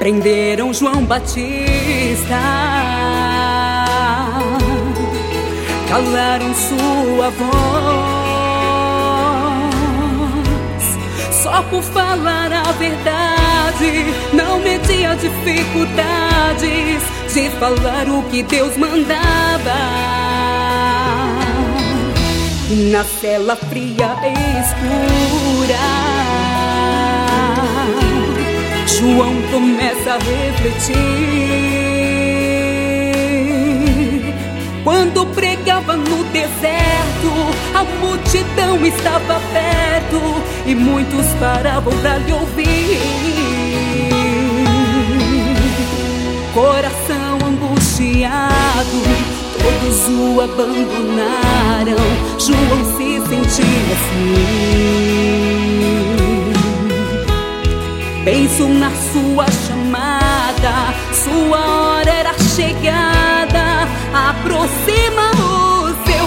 Prenderam João Batista, calaram sua voz, só por falar a verdade. Não media dificuldades de falar o que Deus mandava. E na cela fria e escura, João começa a refletir. Quando pregava no deserto, a multidão estava perto e muitos paravam para lhe ouvir. Coração angustiado, todos o abandonaram. João se sentia assim. Penso na sua chamada, sua hora era chegada. Aproxima o seu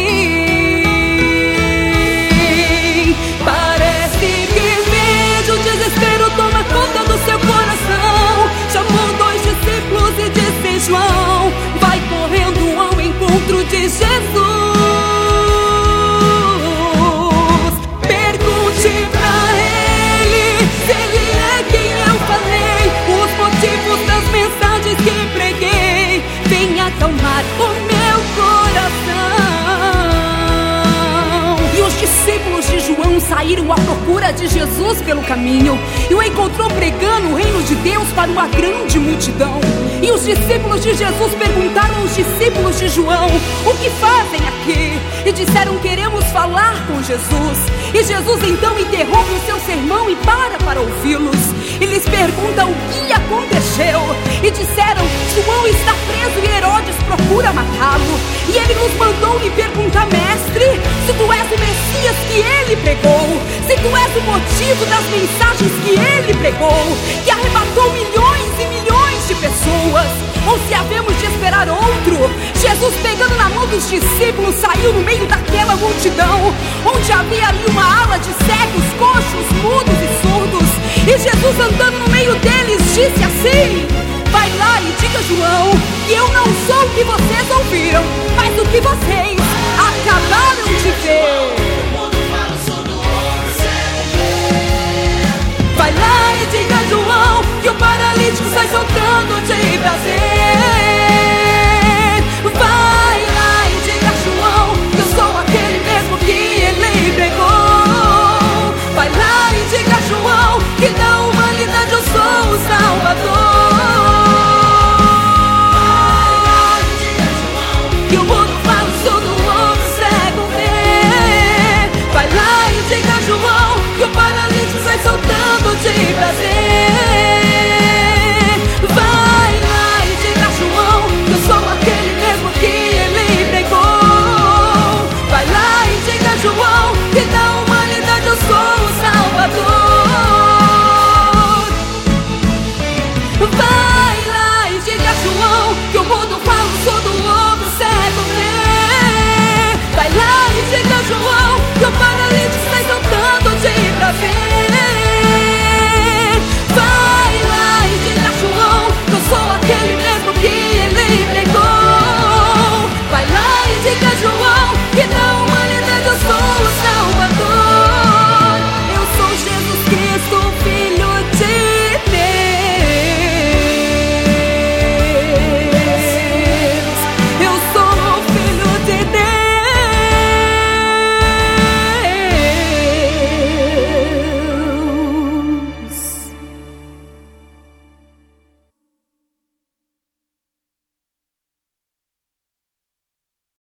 fim. Parece que vejo o desespero toma conta do seu coração. Chamou 2 discípulos e disse: João, vai correndo ao encontro de Jesus. Pergunte pra ele se ele é quem eu falei, os motivos das mensagens que preguei. Venha acalmar o meu coração. E os discípulos de João saíram à procura de Jesus pelo caminho e o encontrou pregando o reino de Deus para uma grande multidão. E os discípulos de Jesus perguntaram aos discípulos de João: o que fazem aqui? E disseram: queremos falar com Jesus. E Jesus então interrompe o seu sermão e para ouvi-los. E lhes pergunta o que aconteceu. E disseram: João está preso e Herodes procura matá-lo. E ele nos mandou lhe perguntar: mestre, se tu és o Messias que ele pregou, se tu és o motivo das mensagens que ele pregou, que arrebatou milhões e milhões de pessoas, ou se havemos de esperar outro. Jesus, pegando na mão dos discípulos, saiu no meio daquela multidão, onde havia ali uma ala de cegos, coxos, mudos e surdos. E Jesus, andando no meio deles, disse assim: vai lá e diga a João que eu não sou o que vocês ouviram, mas o que vocês acabaram de ver. Vai lá e diga a João que o paralítico sai soltando de prazer. Vai lá e diga a João que eu sou aquele mesmo que ele pregou. Vai lá e diga a João que da humanidade eu sou o Salvador. Que o mundo fala sobre o outro cego ver. Vai lá e diga a João que o paralítico sai soltando de prazer.